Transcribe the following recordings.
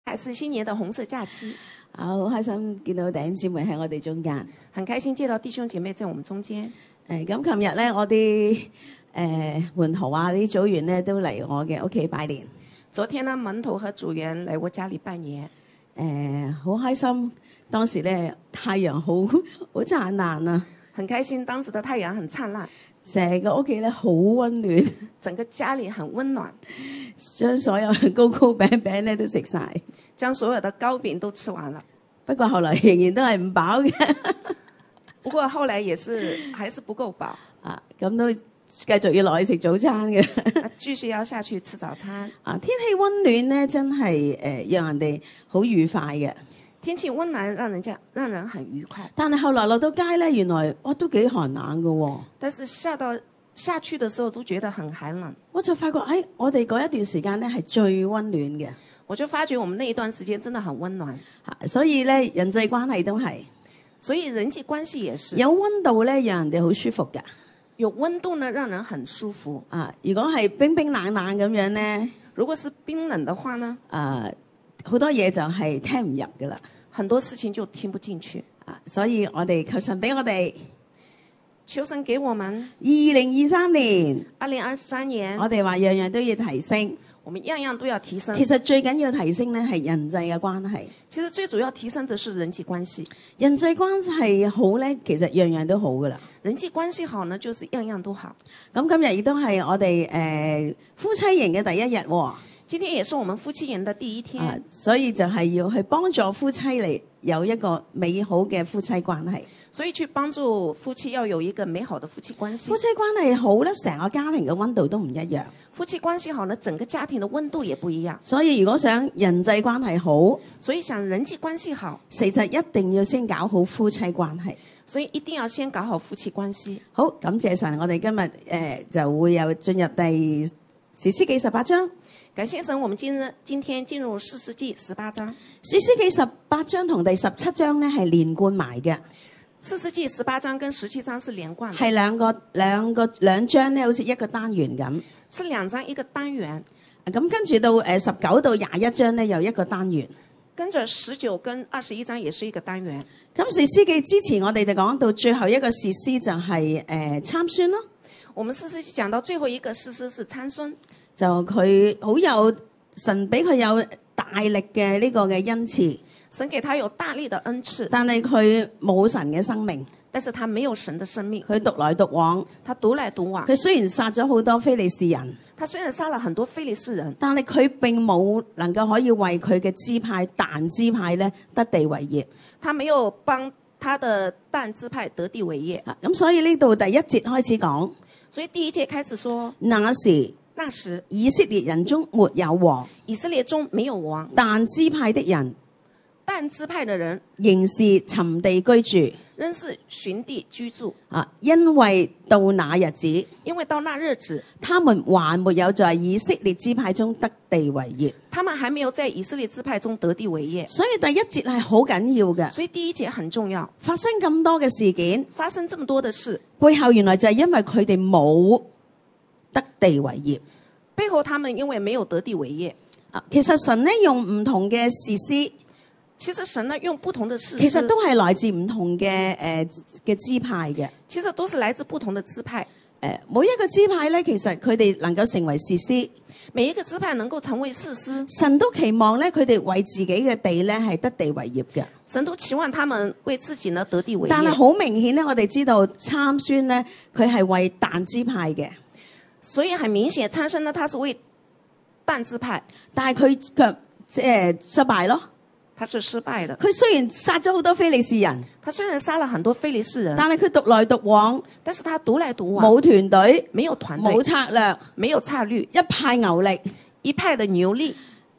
還是新年的紅色假期， 好開心見到弟兄姊妹喺我哋中間。 很開心見到弟兄姐妹在我們中間。 咁琴日咧，我啲門徒啊、啲組員咧都嚟我嘅屋企拜年。 昨天呢，門徒和組員來我家裏拜年。 好開心，當時咧太陽好燦爛啊！ 很開心，當時的太陽很燦爛， 成個屋企咧好溫暖， 整個家裏很溫暖， 將所有嘅糕糕餅餅咧都食晒， 將所有的糕餅都吃完了。 不過後來仍然都係唔飽嘅。 不過後來也是還是不夠飽啊，咁都繼續要落去食早餐嘅。 繼續要下去吃早餐。 啊，天氣溫暖咧，真係讓人哋好愉快嘅。 天氣溫暖，讓人很愉快。 但係後來落到街咧，原來都幾寒冷㗎喎。 但是下去的時候都覺得很寒冷。 我就發覺，我哋嗰一段時間咧係最溫暖嘅。 我就發覺我們那一段時間真的很溫暖。 所以咧人際關係都係。 所以人際關係也是。 有溫度咧，讓人哋好舒服㗎。 有溫度呢，讓人很舒服。 啊，如果係冰冰冷冷咁樣咧， 如果是冰冷的話呢？ 好多嘢就係聽唔入㗎啦， 很多事情就聽不進去。 所以我哋求神俾我哋， 求神給我們 2023年，我哋話樣樣都要提升。 我們樣樣都要提升。 其實最緊要提升咧係人際嘅關係。 其實最主要提升的是人際關係。 人際關係好咧，其實樣樣都好㗎啦。 人際關係好呢，就是樣樣都好。 咁今日亦都係我哋夫妻營嘅第一日喎。 今天也是我們夫妻營的第一天。 所以就係要去幫助夫妻嚟有一個美好嘅夫妻關係。 所以去幫助夫妻要有一個美好的夫妻關係。 夫妻關係好咧，成個家庭嘅溫度都唔一樣。 夫妻關係好呢，整個家庭的溫度也不一樣。 所以如果想人際關係好， 所以想人際關係好， 其實一定要先搞好夫妻關係。 所以一定要先搞好夫妻關係。 好，感謝神，我哋今日就會有進入士師記18章。 感謝神，我們今天進入士師記18章。 士師記18章同第17章咧係連貫埋嘅。 士師記18章跟17章是連貫的， 係兩章咧，好似一個單元咁。 是兩章一個單元。 咁跟住到19到21章咧，又一個單元。 跟着19跟21章也是一個單元。 咁士師記之前，我哋就講到最後一個士師就係參孫咯。 我們士師記講到最後一個士師是參孫， 就佢好有神俾佢有大力嘅呢個嘅恩賜。 神給他有大力的恩賜， 但係佢冇神嘅生命， 但是他沒有神的生命， 佢獨來獨往， 他獨來獨往。 佢雖然殺咗好多非利士人， 他雖然殺了很多非利士人， 但係佢並冇能夠可以為佢嘅支派但支派咧得地為業， 他沒有幫他的但支派得地為業。 咁所以呢度第一節開始講， 所以第一節開始說， 那時以色列人中沒有王， 以色列中沒有王， 但支派的人， 但支派的人仍是尋地居住， 仍是尋地居住。 因為到那日子， 他們還沒有在以色列支派中得地為業， 他們還沒有在以色列支派中得地為業。 所以第一節係好緊要嘅。 所以第一節很重要。 發生咁多嘅事件， 發生這麼多的事， 背後原來就係因為佢哋冇得地為業。 背後他們因為沒有得地為業。 其實神呢用唔同嘅士師， 其實神呢用不同的士師， 其實都係來自唔同嘅支派嘅。 其實都是來自不同的支派。 每一個支派咧，其實佢哋能夠成為士師， 每一個支派能夠成為士師， 神都期望咧佢哋為自己嘅地咧係得地為業嘅。 神都期望他們為自己呢得地為業。 但係好明顯咧，我哋知道參孫咧，佢係為但支派嘅， 所以很明顯參孫呢，他是為但支派， 但係佢卻失敗咯。 他是失敗的。 佢雖然殺咗好多非利士人， 他雖然殺了很多非利士人， 但係佢獨來獨往， 但是他獨來獨往， 冇團隊， 沒有團隊， 冇策略， 沒有策略， 一派牛力， 一派的牛力，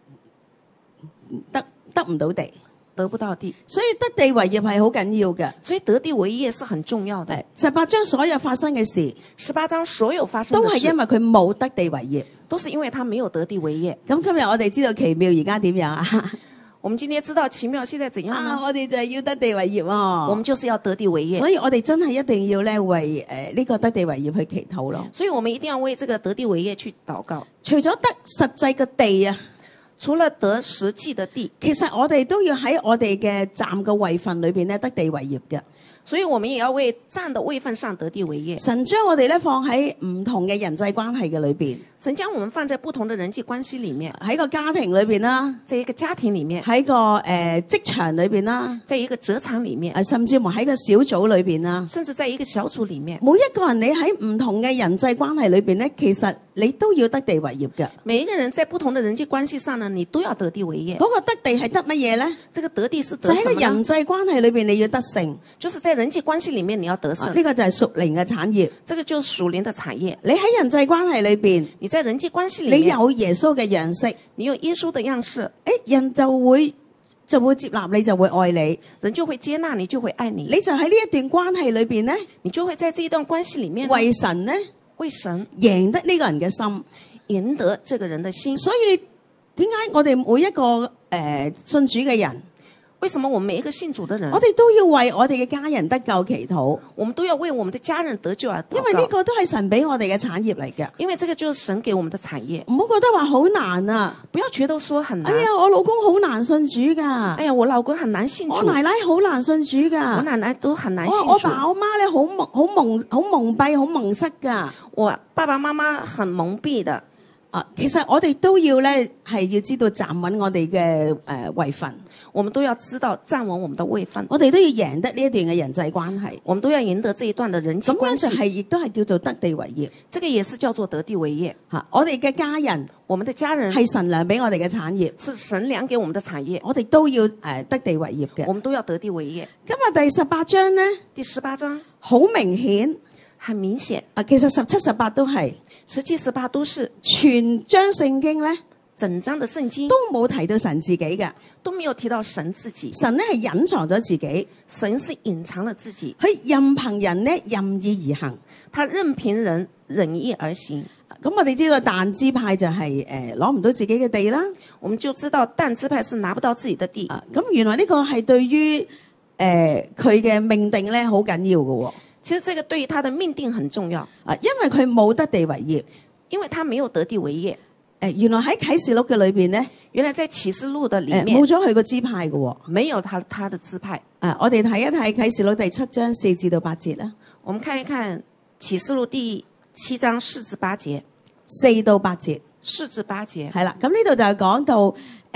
得唔到地， 得不到地。 所以得地為業係好緊要嘅。 所以得地為業是很重要的。 18章所有發生嘅事 ，18章所有發生的事都係因為佢冇得地為業， 都是因為他沒有得地為業。 咁今日我哋知道奇妙而家點樣啊？ 我們今天知道奇妙現在怎樣呢？ 我哋就係要得地為業喎。 我們就是要得地為業。 所以我哋真係一定要咧為呢個得地為業去祈禱咯。 所以我們一定要為這個得地為業去禱告。 除咗得實際嘅地啊， 除了得實際的地， 其實我哋都要喺我哋嘅站嘅位份裏邊咧得地為業嘅。 所以我們也要為站的位份上得地為業。 神將我哋咧放喺唔同嘅人際關係嘅裏邊， 神將我們放在不同的人際關係裡面， 喺個家庭裏邊啦， 在一個家庭裡面， 喺個職場裏邊啦， 在一個職場裡面， 甚至乎喺個小組裏邊啦， 甚至在一個小組裡面。 每一個人你喺唔同嘅人際關係裏邊咧，其實你都要得地為業嘅。 每一個人在不同的人際關係上呢，你都要得地為業。 嗰個得地係得乜嘢咧？ 這個得地是得就喺個什麼呢？ 人際關係裏邊你要得勝， 就是在人際關係裡面你要得勝。 呢個就係屬靈嘅產業。 這個就是屬靈的產業。 你喺人際關係裏邊， 你在人際關係裡面， 你有耶穌嘅樣式， 你有耶穌的樣式， 人就會接納你，就會愛你， 人就會接納你，就會愛你。 你就喺呢一段關係裏邊咧， 你就會在這一段關係裡面為神咧， 為神贏得呢個人嘅心， 贏得這個人的心。 所以點解我哋每一個信主嘅人， 為什麼我們每一個信主的人， 我哋都要為我哋嘅家人得救祈禱？ 我們都要為我們的家人得救而禱告， 因為呢個都係神俾我哋嘅產業嚟嘅。 因為這個就是神給我們的產業。 唔好覺得話好難啊！ 不要覺得說很難。 哎呀，我老公好難信主噶。 哎呀，我老公很難信主。 我奶奶好難信主噶。 我奶奶都很難信主。 我爸我媽咧好蒙蔽，好蒙塞噶。 我爸爸媽媽很蒙蔽的。 其實我哋都要咧係要知道站穩我哋嘅位份， 我們都要知道站穩我們的位份， 我哋都要贏得呢一段嘅人際關係， 我們都要贏得這一段的人際關係。 咁樣就係亦都係叫做得地為業， 這個也是叫做得地為業。 我哋嘅家人， 我們的家人係神良俾我哋嘅產業， 是神良給我們的產業， 我哋都要得地為業嘅， 我們都要得地為業。 今日第18章咧， 第18章好明顯， 很明顯。 其實17、18都係 17、18都是全章聖經咧， 整章的聖經都冇提到神自己嘅， 都沒有提到神自己。 神咧係隱藏咗自己， 神是隱藏了自己， 佢任憑人咧任意而行， 他任憑人任意而行。 咁我哋知道但支派就係攞唔到自己嘅地啦， 我們就知道但支派是拿不到自己的地。 咁原來呢個係對於佢嘅命定咧好緊要嘅喎。 其實這個對於他的命定很重要， 因為佢冇得地為業， 因為他沒有得地為業。 原來喺啟示錄嘅裏邊咧， 原來在啟示錄的裡面冇咗佢個支派嘅喎， 沒有他的支派。 我哋睇一睇啟示錄第7章4至到8節啦。 我們看一看啟示錄第7章4至8節 ，4到8節 ，4至8節係啦。咁呢度就係講到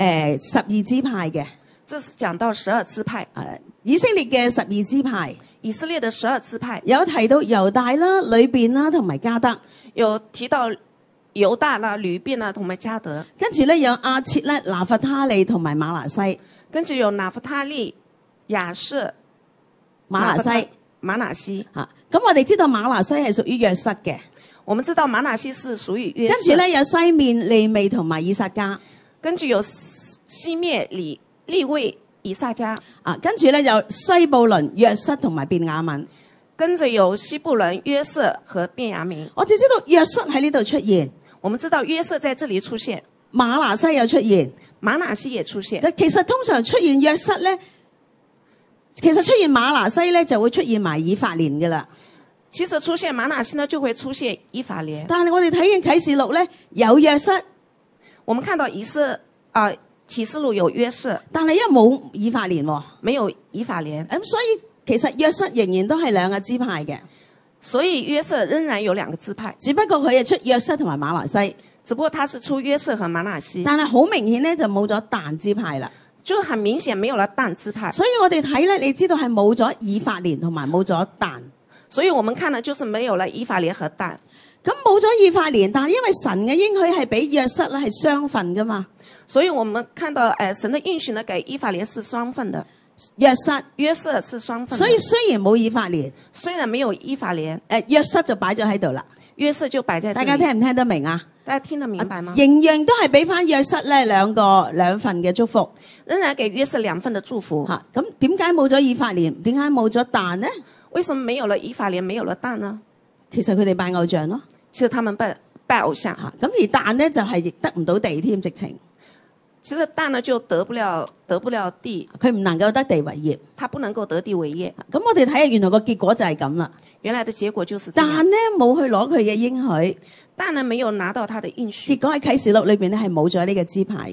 12支派嘅， 這是講到12支派， 以色列嘅12支派。 以色列的12支派有提到猶大啦、呂便啦同埋迦得， 有提到猶大啦、呂便啦同埋迦得， 跟住咧有亞設咧、拿弗他利同埋馬拿西， 跟住有拿弗他利、亞設、 馬拿西嚇。咁我哋知道馬拿西係屬於約瑟嘅， 我們知道馬拿西是屬於約瑟。 跟住咧有西面、利未同埋以薩迦， 跟住有西面、利未、以薩迦。 跟住咧有西布倫、約瑟同埋便雅憫， 跟着有西布倫、約瑟和便雅憫。 我哋知道約瑟喺呢度出現， 我們知道約瑟在這裡出現， 馬拿西又出現， 馬拿西也出現。 其實通常出現約瑟咧，其實出現馬拿西咧就會出現埋以法蓮噶啦。 其實出現馬拿西呢就會出現以法蓮。 但係我哋睇見啟示錄咧有約瑟， 我們看到啟示錄有約瑟， 但係因為冇以法蓮喎， 沒有以法蓮， 咁所以其實約瑟仍然都係兩個支派嘅， 所以約瑟仍然有兩個支派， 只不過佢係出約瑟同埋馬拿西， 只不過他是出約瑟和馬拿西， 但係好明顯咧就冇咗但支派啦， 就很明顯沒有了但支派， 所以我哋睇咧，你知道係冇咗以法蓮同埋冇咗但， 所以我們看呢就是沒有了以法蓮和但， 咁冇咗以法蓮，但係因為神嘅應許係俾約瑟咧係雙份噶嘛。 所以我們看到神的應許呢，給以法蓮是雙份的， 約瑟是雙份的。 所以雖然冇以法蓮， 雖然沒有以法蓮， 約瑟就擺咗喺度啦。 約瑟就擺在這裡。 大家聽唔聽得明啊？ 大家聽得明白嗎？ 仍然都係俾翻約瑟咧兩份嘅祝福， 仍然給約瑟2份的祝福。 嚇，咁點解冇咗以法蓮？點解冇咗但呢？ 為什麼沒有了以法蓮，沒有了但呢？ 其實佢哋拜偶像咯。 其實他們拜偶像嚇， 咁而但呢就係得唔到地添，直情。 其實但呢就得不了地， 佢唔能夠得地為業， 他不能夠得地為業。 咁我哋睇下原來個結果就係咁啦。 原來的結果就是但呢冇去攞佢嘅應許， 但呢沒有拿到他的應許。 結果喺啟示錄裏邊咧係冇咗呢個支派嘅。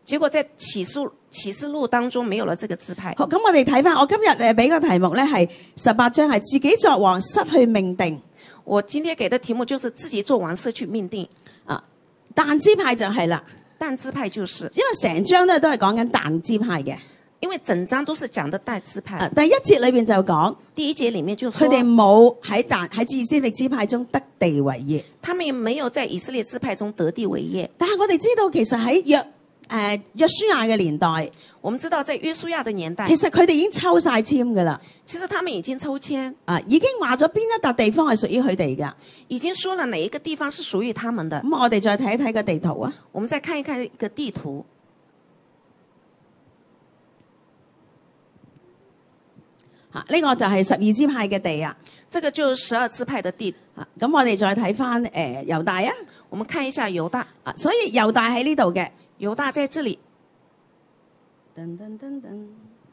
結果在啟示錄當中沒有了這個支派。 好，咁我哋睇翻，我今日誒俾個題目咧係18章，係自己作王失去命定。 我今天給的題目就是自己做王失去命定。 啊，但支派就係啦， 但支派就是， 因為成章都係講緊但支派嘅。 因為整章都是講的但支派。 第一節裏邊就講， 第一節裡面就說， 佢哋冇喺以色列支派中得地為業， 他們也沒有在以色列支派中得地為業。 但係我哋知道，其實喺約書亞嘅年代， 我們知道在約書亞的年代， 其實佢哋已經抽晒籤噶啦。 其實他們已經抽籤， 已經話咗邊一笪地方係屬於佢哋噶， 已經說了哪一個地方是屬於他們的。 咁我哋再睇一睇個地圖啊。 我們再看一看一個地圖。 呢個就係12支派嘅地啊。 這個就是12支派的地。 咁我哋再睇翻猶大啊。 我們看一下猶大。 所以猶大喺呢度嘅。 猶大在這裡。 噔噔噔噔。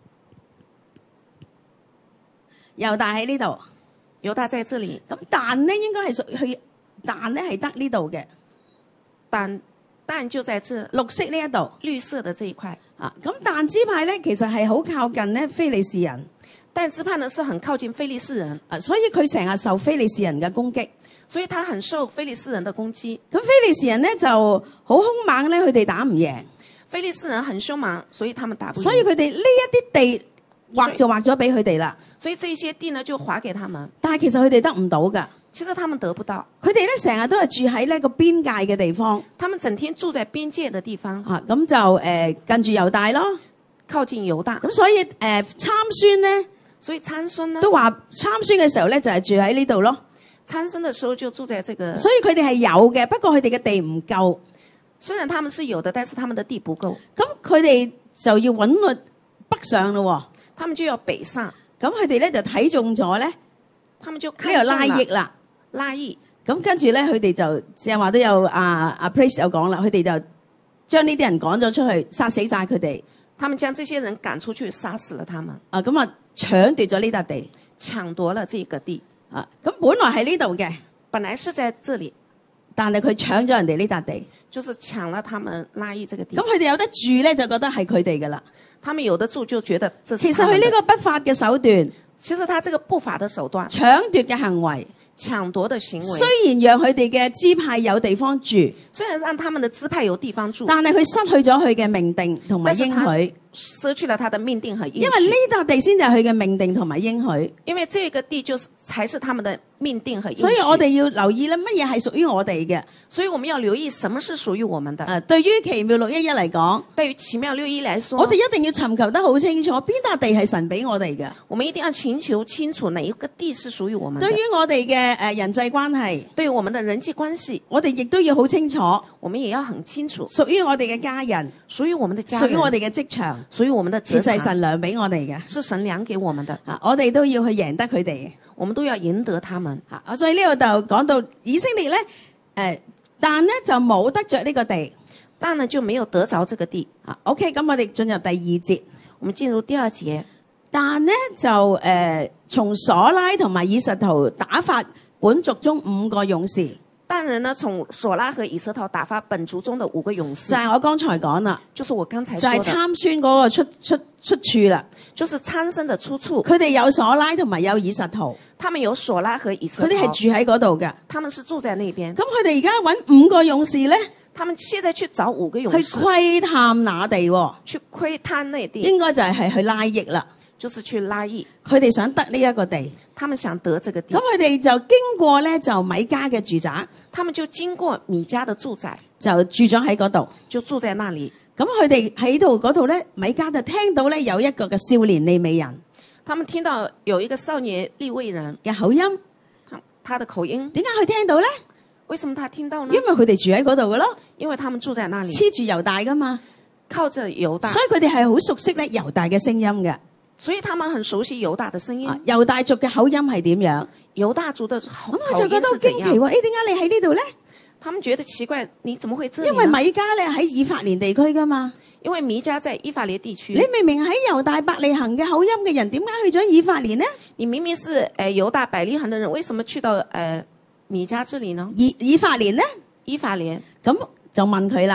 猶大喺呢度。 猶大在這裡。 咁但呢應該係屬於但呢係得呢度嘅。 但就在這綠色呢一度。 綠色的這一塊。 咁但支派咧其實係好靠近呢非利士人。 但支派呢是很靠近非利士人。 所以佢成日受非利士人嘅攻擊。 所以他很受非利士人的攻擊。 咁非利士人呢就好兇猛咧，佢哋打唔贏。 非利士人很兇猛，所以他們打不贏。 所以佢哋呢一啲地劃就劃咗俾佢哋啦。 所以這些地呢就劃給他們。 但係其實佢哋得唔到㗎。 其實他們得不到。 佢哋咧成日都係住喺呢個邊界嘅地方。 他們整天住在邊界的地方。 咁就近住猶大咯， 靠近猶大。 咁所以參孫呢， 所以參孫呢都話參孫嘅時候咧就係住喺呢度咯。 參孫的時候就住在這個。 所以佢哋係有嘅，不過佢哋嘅地唔夠。 雖然他們是有的，但是他們的地不夠。 咁佢哋就要揾個北上咯。 他們就要北上。 咁佢哋咧就睇中咗咧， 他們就看中了拉億啦。 拉億。 咁跟住咧，佢哋就正話都有阿 Praise 有講啦，佢哋就將呢啲人趕咗出去，殺死晒佢哋。 他們將這些人趕出去，殺死了他們。 咁啊，搶奪咗呢笪地， 搶奪了這個地。 咁本來喺呢度嘅， 本來是在這裡， 但係佢搶咗人哋呢笪地， 就是搶了他們拉億這個地。 咁佢哋有得住咧，就覺得係佢哋噶啦。 他們有得住就覺得這是。 其實佢呢個不法嘅手段， 其實他這個不法的手段， 搶奪嘅行為。 搶奪的行為， 雖然讓佢哋嘅支派有地方住， 雖然讓他們的支派有地方住， 但係佢失去咗佢嘅命定同埋應許， 失去了他的命定和應許。 因為呢笪地先至係佢嘅命定同埋應許， 因為這個地就是才是他們的命定和應許。 所以我哋要留意咧，乜嘢係屬於我哋嘅？ 所以我們要留意什麼是屬於我們的。 對於奇妙611嚟講， 對於奇妙611來說， 我哋一定要尋求得好清楚，邊笪地係神俾我哋嘅。 我們一定要尋求清楚哪一個地是屬於我們的。 對於我哋嘅人際關係， 對於我們的人際關係， 我哋亦都要好清楚。 我們也要很清楚， 屬於我哋嘅家人， 屬於我們的家人， 屬於我哋嘅職場， 屬於我們的職場， 其實係神量俾我哋嘅， 是神量給我們的。 我哋都要去贏得佢哋， 我們都要贏得他們。 所以呢度就講到以色列咧，但呢就冇得着呢個地， 但呢就沒有得着這個地。 OK， 咁我哋進入第2節， 我們進入第2節。 但呢就從瑣拉同埋以實陶打發本族中5個勇士。 但人呢從瑣拉和以實陶打發本族中的5個勇士。 就係我剛才講啦， 就是我剛才說的， 就係參孫嗰個出處啦， 就是參孫的出處。 佢哋有瑣拉同埋有以實陶， 他們有瑣拉和以實陶， 佢哋係住喺嗰度嘅， 他們是住在那邊。 咁佢哋而家揾5個勇士咧， 他們現在去找5個勇士去窺探那地， 去窺探那地， 應該就係去拉億啦， 就是去拉億。 佢哋想得呢一個地， 他們想得這個地， 咁佢哋就經過咧就米迦嘅住宅， 他們就經過米迦的住宅， 就住咗喺嗰度， 就住在那裡。 咁佢哋喺度嗰度咧，米迦就聽到咧有一個嘅少年利未人， 他們聽到有一個少年利未人嘅口音， 他的口音， 點解佢聽到咧？ 為什麼他聽到呢？ 因為佢哋住喺嗰度嘅咯， 因為他們住在那裡， 黐住猶大噶嘛， 靠着猶大， 所以佢哋係好熟悉咧猶大嘅聲音嘅。 所以他們很熟悉猶大的聲音。 猶大族嘅口音係點樣？ 猶大族的口音咁我就覺得好驚奇喎！點解你喺呢度咧？ 他們覺得奇怪，你怎麼會這樣？ 因為米迦咧喺以法蓮地區噶嘛。 因為米迦在以法蓮地區。 你明明喺猶大伯利恆嘅口音嘅人，點解去咗以法蓮呢？ 你明明是猶大伯利恆嘅人，為什麼去到米迦這裡呢？ 以法蓮呢？ 以法蓮， 咁就問佢啦。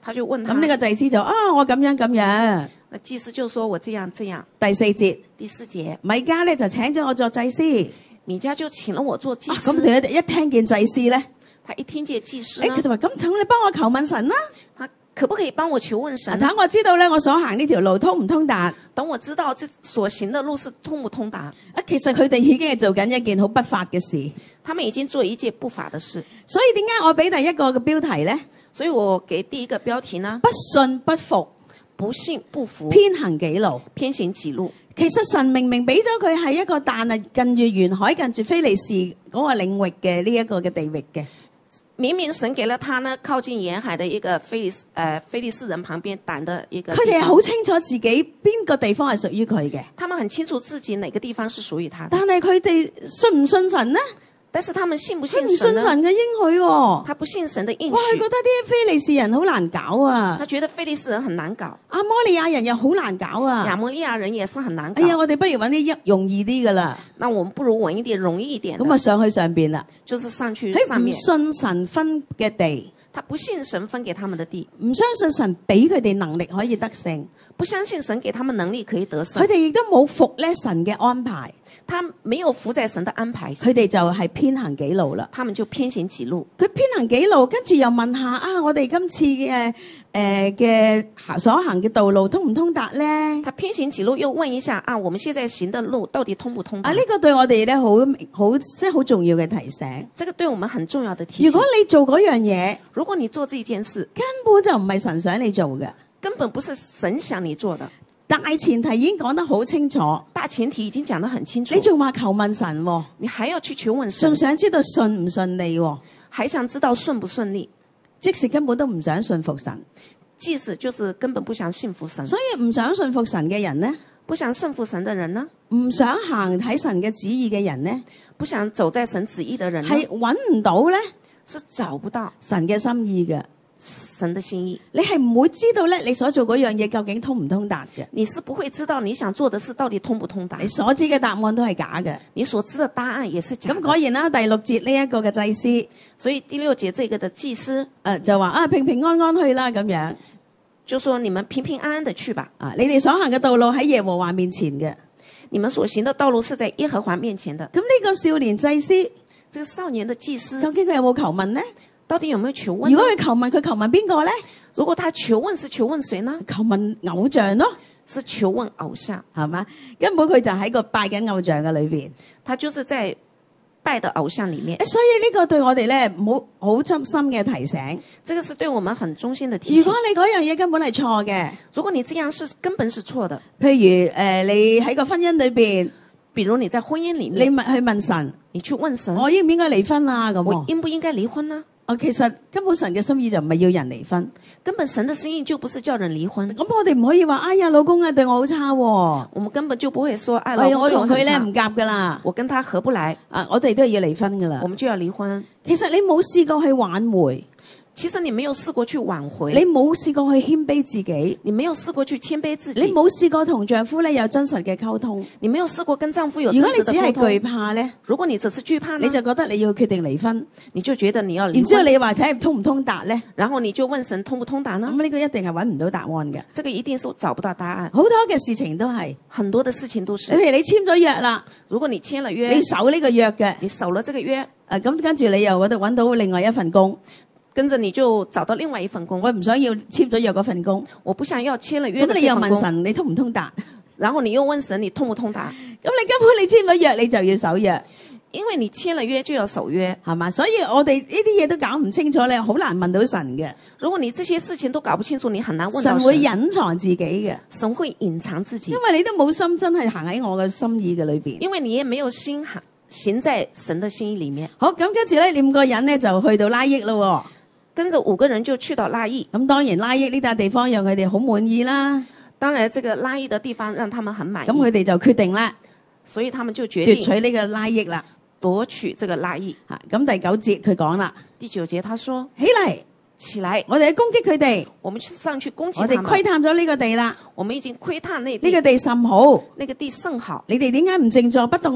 他就問他， 咁呢個祭司就我咁樣咁樣。 那祭司就說我這樣這樣。 第4節， 第4節， 米迦咧就請咗我做祭司。 米迦就請了我做祭司。 咁佢一聽見祭司咧， 他一聽見祭司佢就話：咁等你幫我求問神啦。 他可不可以幫我求問神？ 等我知道咧，我所行呢條路通唔通達？ 等我知道這所行的路是通不通達？ 其實佢哋已經係做緊一件好不法嘅事。 他們已經做一件不法的事。 所以點解我俾第一個嘅標題咧？ 所以我給第一個標題呢？ 不信不服， 不信不服， 偏行己路。 偏行己路。 其實神明明俾咗佢係一個但係近住沿海、近住非利士嗰個領域嘅呢一個嘅地域嘅。 明明神給了他呢，靠近沿海的一個非利士人旁邊但的一個地方。 佢哋係好清楚自己邊個地方係屬於佢嘅。 他們很清楚自己哪個地方是屬於他的。 但係佢哋信唔信神呢？ 但是他們信不信神呢？ 佢唔信神嘅應許喎。 他不信神的應許。 哇！佢覺得啲非利士人好難搞啊。 他覺得非利士人很難搞。 亞摩利亞人又好難搞啊。 亞摩利亞人也是很難搞。 哎呀，我哋不如揾啲容易啲噶啦。 那我們不如揾一點容易一點。 咁啊，上去上邊啦。 就是上去上面。 唔信神分嘅地， 他不信神分給他們的地， 唔相信神俾佢哋能力可以得勝， 不相信神給他們能力可以得勝。 佢哋亦都冇服咧神嘅安排。 他沒有服在神的安排， 佢哋就係偏行己路啦。 他們就偏行己路。 佢偏行己路，跟住又問下我哋今次嘅所行嘅道路通唔通達咧？ 他偏行己路，又問一下我們現在行的路到底通不通達？ 呢個對我哋咧好即係好重要嘅提醒。 這個對我們很重要的提醒。 如果你做嗰樣嘢， 如果你做這件事， 根本就唔係神想你做嘅， 根本不是神想你做的。 大前提已經講得好清楚， 大前提已經講得很清楚。 你仲話求問神喎， 你還要去求問神， 仲想知道順唔順利喎， 還想知道順不順利， 即使根本都唔想信服神， 即使就是根本不想信服神。 所以唔想信服神嘅人呢， 不想信服神的人呢， 唔想行喺神嘅旨意嘅人呢， 不想走在神旨意的人呢， 係揾唔到呢， 是找不到神嘅心意嘅。 神的心意， 你係唔會知道咧，你所做嗰樣嘢究竟通唔通達嘅。 你是不會知道你想做的事到底通不通達。 你所知嘅答案都係假嘅， 你所知的答案也是假的。 咁果然啦，第6節呢一個嘅祭司， 所以第6節這個的祭司， 就話平平安安去啦咁樣， 就說你們平平安安的去吧。 你哋所行嘅道路喺耶和華面前嘅， 你們所行的道路是在耶和華面前的。 咁呢個少年祭司， 這個少年的祭司， 究竟佢有冇求問呢？ 到底有沒有求問？ 如果佢求問，佢求問邊個呢？ 如果他求問，是求問誰呢？ 求問偶像咯， 是求問偶像， 係嘛？根本佢就喺個拜緊偶像嘅裏邊， 他就是在拜的偶像裏面。 所以呢個對我哋咧好衷心嘅提醒。 這個是對我們很衷心的提醒。 如果你嗰樣嘢根本係錯嘅， 如果你這樣是根本是錯的， 譬如你喺個婚姻裏邊， 比如你在婚姻裏面， 你去問神， 你去問神， 我應唔應該離婚啊？咁我應不應該離婚呢？ 其實根本神嘅心意就唔係要人離婚， 根本神的心意就不是叫人離婚。 咁我哋唔可以話，哎呀，老公啊對我好差喎， 我們根本就不會說，哎，老公我同佢咧唔夾噶啦， 我跟他合不來， 我哋都係要離婚噶啦， 我們就要離婚。 其實你冇試過去挽回。 其實你沒有試過去挽回， 你冇試過去謙卑自己， 你沒有試過去謙卑自己， 你冇試過同丈夫咧有真實嘅溝通， 你沒有試過跟丈夫有真實的溝通。 如果你只係懼怕咧， 如果你只是懼怕呢， 你就覺得你要決定離婚， 你就覺得你要離婚。 然之後你話睇下通唔通達咧， 然後你就問神通不通達呢？ 咁呢個一定係揾唔到答案嘅， 這個一定是找不到答案。 好多嘅事情都係， 很多的事情都是。 譬如你簽咗約啦， 如果你簽了約， 你守呢個約嘅， 你守了這個約， 咁跟住你又嗰度揾到另外一份工。 跟着你就找到另外一份工， 我唔想要簽咗約嗰份工， 我不想要簽了約。 咁你又問神你通唔通達？ 然後你又問神你通不通達？ 咁你根本你簽咗約你就要守約， 因為你簽了約就要守約， 係嘛？所以我哋呢啲嘢都搞唔清楚咧，好難問到神嘅。 如果你這些事情都搞不清楚，你很難問到神會隱藏自己嘅， 神會隱藏自己， 因為你都冇心真係行喺我嘅心意嘅裏邊， 因為你也沒有心行在神的心意裏面。 好，咁跟住咧，你5個人咧就去到拉益咯。 跟着5個人就去到拉益， 咁當然拉益呢笪地方讓佢哋好滿意啦。 當然，這個拉益的地方讓他們很滿意。 咁佢哋就決定啦， 所以他們就決定奪取呢個拉益啦， 奪取這個拉益。 咁第9節佢講啦， 第9節他說： 起嚟， 我哋去攻擊佢哋， 我們上去攻擊他們。 我哋窺探咗呢個地啦， 我們已經窺探呢個地甚好， 那個地甚好。 你哋點解唔靜坐不動呢？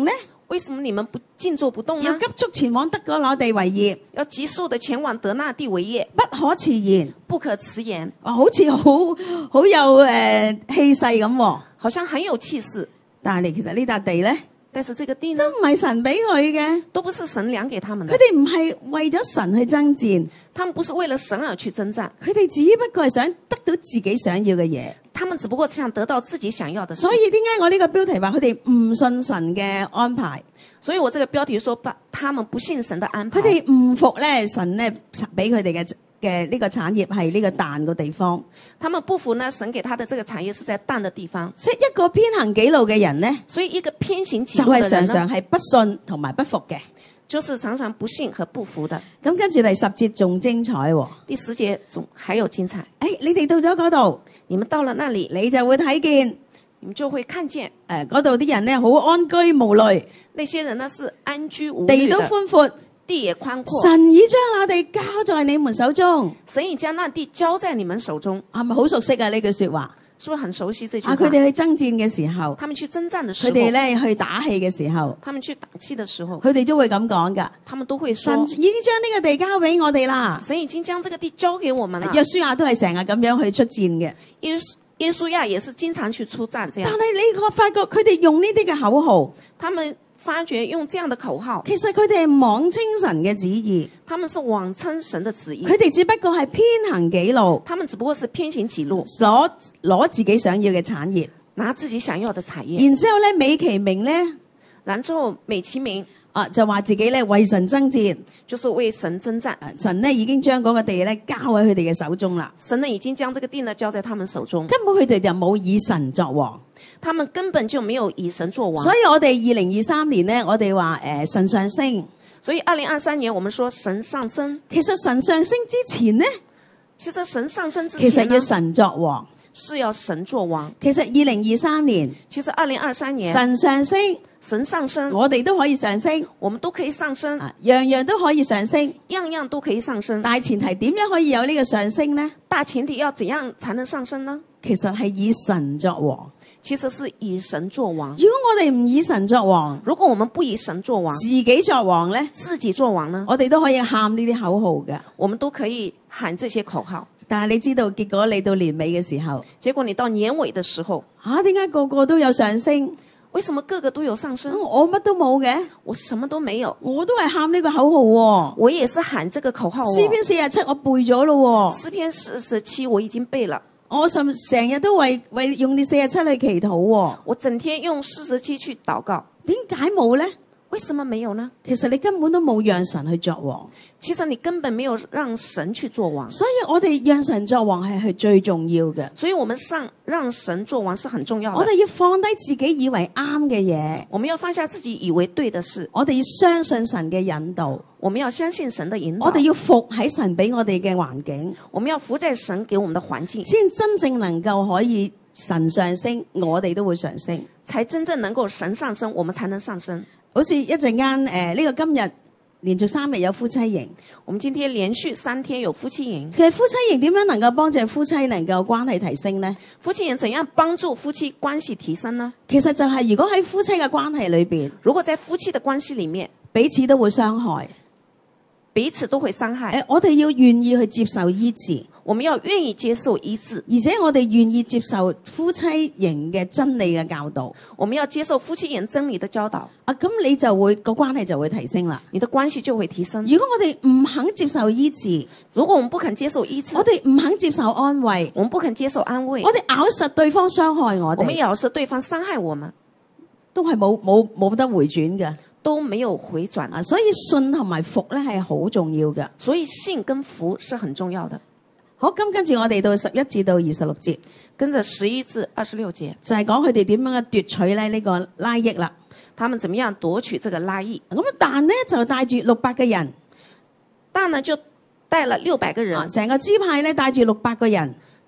為什麼你們不靜坐不動呢？ 要急速前往得嗰攞地為業， 要急速地前往得那地為業， 不可遲延。 不可遲延。 好似好有氣勢咁喎， 好像很有氣勢。 但係其實呢笪地咧， 但是這個地呢， 都唔係神俾佢嘅， 都不是神量給他們的。 佢哋唔係為咗神去爭戰， 他們不是為了神而去征戰， 佢哋只不過係想得到自己想要嘅嘢。 他們只不過想得到自己想要的事。 所以點解我呢個標題話佢哋唔信神嘅安排？ 所以我這個標題說他們不信神的安排。 佢哋唔服咧神咧俾佢哋嘅呢個產業係呢個但個地方。 他們不服呢，神給他的這個產業是在但的地方。 即係一個偏行己路嘅人呢， 所以一個偏行己就路的人呢， 係常常係不信同埋不服嘅。 就是常常不信和不服的。 咁跟住第10節仲精彩喎。 第10節仲還有精彩。 你哋到咗嗰度， 你們到了那裡， 你就會睇見， 你們就會看見嗰度啲人咧好安居無慮， 那些人呢是安居無慮地的， 都寬闊， 地也寬闊。 神已將那地交在你們手中。 神已將那地交在你們手中， 係咪好熟悉啊？呢句說話是不是很熟悉這句話？ 佢哋去爭戰嘅時候， 他們去征戰的時佢候， 哋咧去打氣嘅時候， 他們去打氣的時候， 佢哋都會咁講噶。 他們都會說神已經將呢個地交俾我哋啦。 神已經將這個地交給我們了。 約書亞都係成日咁樣去出戰嘅。 耶穌亞也是經常去出戰這樣。 但係你發覺佢哋用呢啲嘅口號， 他們發覺用這樣的口號， 其實佢哋係妄稱神嘅旨意， 他們是妄稱神的旨意。 佢哋只不過係偏行己路， 他們只不過是偏行己路， 攞自己想要嘅產業， 拿自己想要的產業。 然之後咧美其名咧， 然之後美其名就話自己咧為神爭戰， 就是為神征戰。 神咧已經將嗰個地咧交喺佢哋嘅手中啦。 神呢已經將這個地呢交在他們手中， 根本佢哋就冇以神作王， 他們根本就沒有以神作王。 所以我哋2023年咧，我哋話神上升。 所以2023年我們說神上升。 其實神上升之前呢， 其實神上升之前其實要神作王， 是要神作王。 其實2023年， 其實2023年神上升， 神上升， 我哋都可以上升， 我們都可以上升， 樣樣都可以上升， 樣樣都可以上升。 大前提點樣可以有呢個上升呢？ 大前提要怎樣才能上升呢？ 其實係以神作王。 其實是以神作王。 如果我哋唔以神作王， 如果我們不以神作王， 自己作王呢？ 自己作王呢？ 我哋都可以喊呢啲口號嘅， 我們都可以喊這些口號。 但係你知道結果你到年尾嘅時候， 結果你到年尾的時候， 點解個個都有上升？ 為什麼個個都有上升？ 我乜都冇嘅， 我什麼都沒有， 我都係喊呢個口號喎。 我也是喊這個口號。 詩篇47我背咗咯， 詩篇47我已經背了。 我成日都為用呢47去祈禱喎。 我整天用47去禱告。 點解冇呢？ 為什麼沒有呢？ 其實你根本都冇讓神去作王。 其實你根本沒有讓神去作王。 所以我哋讓神作王係最重要嘅。 所以我們讓神作王是很重要的。 我哋要放低自己以為啱嘅嘢， 我們要放下自己以為對的事。 我哋要相信神嘅引導。 我們要相信神的引導。 我哋要服喺神俾我哋嘅環境。 我們要服在神給我們的環境， 先真正能夠可以神上升，我哋都會上升。 才真正能夠神上升，我們才能上升。 好似一陣間呢個今日連續3日有夫妻營， 我們今天連續3天有夫妻營。 其實夫妻營點樣能夠幫助夫妻能夠關係提升呢？ 夫妻營怎樣幫助夫妻關係提升呢？ 其實就係如果喺夫妻嘅關係裏邊， 如果在夫妻的關係裡面， 彼此都會傷害， 彼此都會傷害。 我哋要願意去接受醫治， 我們要願意接受醫治， 而且我哋願意接受夫妻營嘅真理嘅教導。 我們要接受夫妻營真理的教導。 咁你就會個關係就會提升啦。 你的關係就會提升。 如果我哋唔肯接受醫治， 如果我們不肯接受醫治， 我哋唔肯接受安慰， 我們不肯接受安慰， 我哋咬實對方傷害我哋， 我們咬實對方傷害我們， 都係冇得回轉嘅， 都沒有回轉。 所以信同埋服咧係好重要嘅。 所以信跟服是很重要的。 好，咁跟住我哋到11至到26節， 跟着11至26節， 就係講佢哋點樣嘅奪取咧呢個拉益啦。 他們怎麼樣奪取這個拉益？ 咁但呢就帶住600個人， 但呢就帶了600個人， 成個支派咧帶住600個人，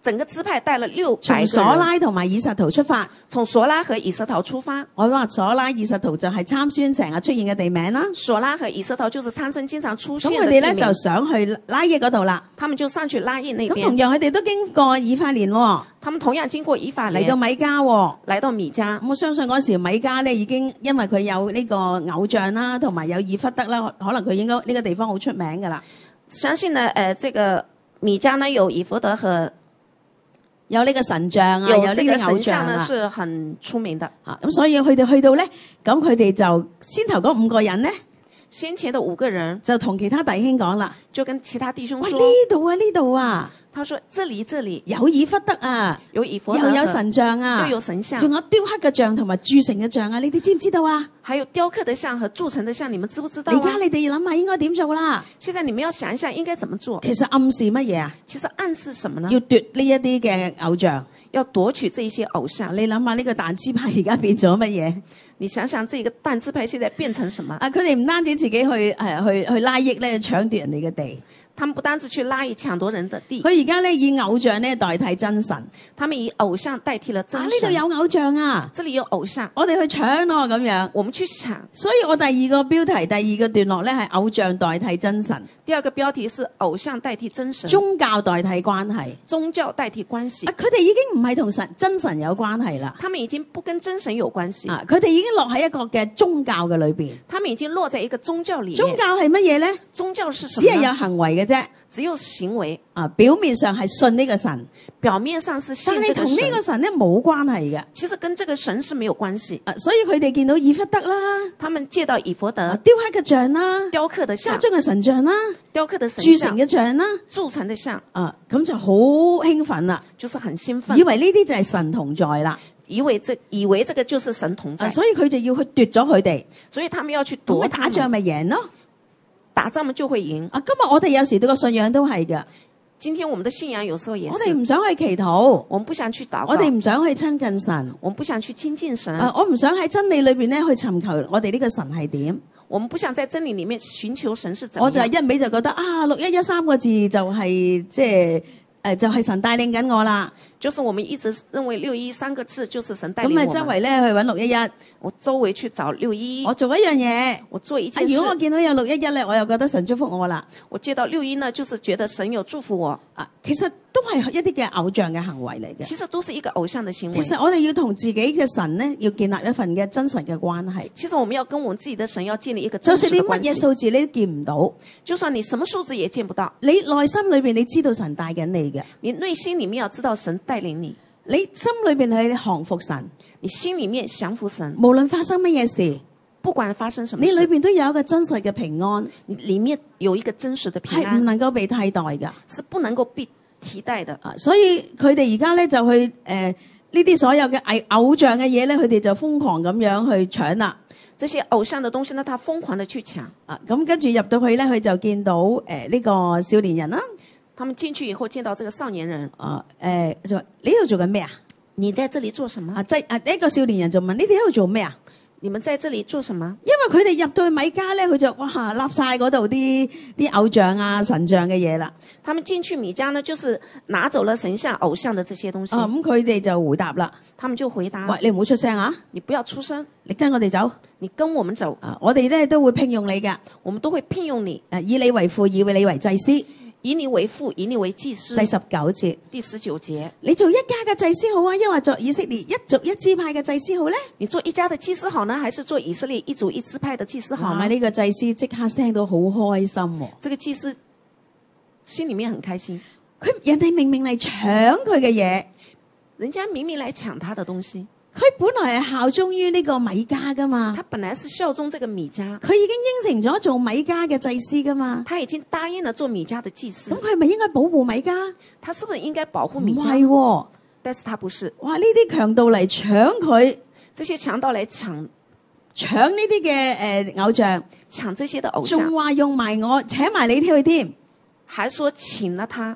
整個支派帶了600 從個人， 索拉同埋以實圖出發。 從索拉和以實陶出發。 我話索拉、以實圖就係參孫成日出現嘅地名啦。 索拉和以實陶就是參孫經常出咁現的地名。 佢哋咧就想去拉億嗰度啦。 他們就上去拉億那咁同邊。 樣佢哋都經過以法蓮喎， 他們同樣經過以法嚟到蓮， 米迦喎。 來到米迦。 我相信嗰時米迦咧已經因為佢有呢個偶像啦，同埋有以弗得啦，可能佢應該呢個地方好出名噶啦。 相信呢，這個米迦呢有以弗得和有呢個神像啊， 有有呢這個啲偶神像呢像啊。 是很出名的。 咁所以佢哋去到咧，咁佢哋就先頭嗰5個人咧， 先前的5個人就同其他弟兄講啦。 就跟其他弟兄喂， 說， 呢度啊，呢度啊， 他說這裡有以弗得啊， 有以弗得又有和神像啊， 又有神像， 仲有雕刻嘅像同埋鑄成嘅像啊，你哋知唔知道啊？ 還有雕刻的像和鑄成的像，你們知不知道啊？ 而家你哋要諗下應該點做啦。 現在你們要想一下應該怎麼做。 其實暗示乜嘢啊？ 其實暗示什麼呢？ 要奪呢一啲嘅偶像。 要奪取這些偶像。 你諗下呢個但支派而家變咗乜嘢？ 你想想這個但支派現在變成什麼？ 啊，佢哋唔單止自己去拉億咧，搶奪人哋嘅地。 他們不單止去拉億搶奪人的地， 佢而家咧以偶像咧代替真神。 他們以偶像代替了真啊， 神。 呢度有偶像啊， 這裡有偶像， 我哋去搶咯咁樣。 我們去搶。 所以我第二個標題、第二個段落咧係偶像代替真神， 第二個標題是偶像代替真神， 宗教代替關係。 宗教代替關係。 啊，佢哋已經唔係同真神有關係啦。 他們已經不跟真神有關係。 啊，佢哋已經落喺一個嘅宗教嘅裏邊。 他們已經落在一個宗教裡面。 宗教係乜嘢咧？ 宗教是什只麼呢？ 係有行為嘅啫。 只有行為。 啊，表面上係信呢個神， 表面上是信但係同呢這個神， 個神咧冇關係嘅。 其實跟這個神是沒有關係。 啊，所以佢哋見到以弗得啦， 他們借到以弗啊得雕刻嘅像啦， 雕刻的像家，中嘅神像啦， 雕刻的神鑄像成，嘅像啦， 鑄成的像， 啊，咁就好興奮啦， 就是很興奮， 以為呢啲就係神同在啦， 以為這個就是神同在， 所以佢就要去奪咗佢哋， 所以他們要去咁奪佢打仗咪贏咯。 打仗們就會贏。 啊，今日我哋有時對個信仰都係嘅， 今天我們的信仰有時候也我哋是， 唔想去祈禱， 我們不想去禱告， 我哋唔想去親近神， 我們不想去親近神， 啊，我唔想喺真理裏邊咧去尋求我哋呢個神係點， 我們不想在真理裡面尋求神是怎麼樣。 我就係一味就覺得啊611三個字就係即係就係神帶領緊我啦。 就是我們一直認為611三個字就是神帶咁咪周領我們。 圍咧去揾611， 我周圍去找611， 我做一樣嘢。 我做一件事。 如果我見到有611咧，我又覺得神祝福我啦。 我接到611呢，就是覺得神有祝福我。 啊，其實都係一啲嘅偶像嘅行為嚟嘅。 其實都是一個偶像的行為。 其實我哋要同自己嘅神咧，要建立一份嘅真實嘅關係。 其實我們要跟我們自己的神要建立一個就真實的關算你乜嘢係。 數字你都見唔到， 就算你什麼數字也見不到， 你內心裏邊你知道神帶緊你嘅， 你內心裡面要知道神帶領你， 你心裏邊係降服神， 你心裡面降服神， 無論發生乜嘢事， 不管發生什麼你裏事， 邊都有一個真實嘅平安， 你裡面有一個真實的平係唔安， 能夠被替代㗎。 是不能夠被替代的。 啊，所以佢哋而家咧就去呢啲所有嘅偶像嘅嘢咧，佢哋就瘋狂咁樣去搶啦。 這些偶像的東西呢，他瘋狂的去搶。 啊，咁跟住入到去咧，佢就見到呢個少年人啦。 他們進去以後見到這個少年人， 啊就話你喺度做緊咩啊？ 你在這裡做什麼？ 呢個少年人就問：你哋喺度做咩啊？ 你們在這裡做什麼？ 因為佢哋入到去米迦咧，佢就哇立晒嗰度啲偶像啊神像嘅嘢啦。 他們進去米迦呢，就是拿走了神像、偶像的這些東西。 啊，咁佢哋就回答啦： 他們就回答： 喂，你唔好出聲啊！ 你不要出聲， 你跟我哋走。 你跟我們走， 啊，我哋咧都會聘用你㗎。 我們都會聘用你， 以你為父，以你為祭司。 以你為父，以你為祭司。 第19節， 第19節， 你做一家嘅祭司好啊，抑或做以色列一族一支派嘅祭司好咧？ 你做一家的祭司好呢，還是做以色列一族一支派的祭司好呢？ 呢個祭司即刻聽到好開心喎。 這個祭司心裡面很開心， 人哋明明嚟搶佢嘅嘢， 人家明明來搶他的東西， 佢本來係效忠於呢個米迦噶嘛， 他本來是效忠這個米迦， 佢已經應承咗做米迦嘅祭司噶嘛， 他已經答應了做米迦的祭司咁，佢係咪應該保護米迦？ 他是不是應該保護唔米迦？ 係喎， 但是他不是， 哇！呢啲強盜嚟搶佢， 這些強盜來搶呢啲嘅偶像， 搶這些的偶像仲，話用埋我請埋你去添。 還說請了他，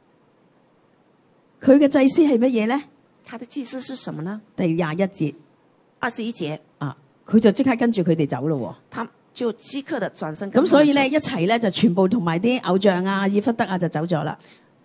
佢嘅祭司係乜嘢咧？ 他的祭司是什麼呢？ 第21節 21節， 啊，佢就即刻跟住佢哋走咯。 他就即刻的轉身跟他們走。 咁所以咧一齊咧就全部同埋啲偶像啊、以弗得啊就走咗啦。